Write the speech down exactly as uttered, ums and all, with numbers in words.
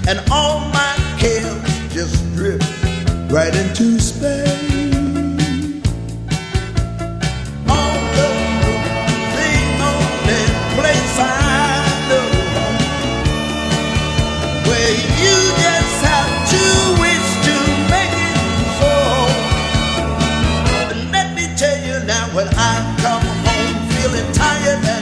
and all my cares just drift right into space. On the only place I know where you just have to wish to make it so. And let me tell you now, when I come home feeling tired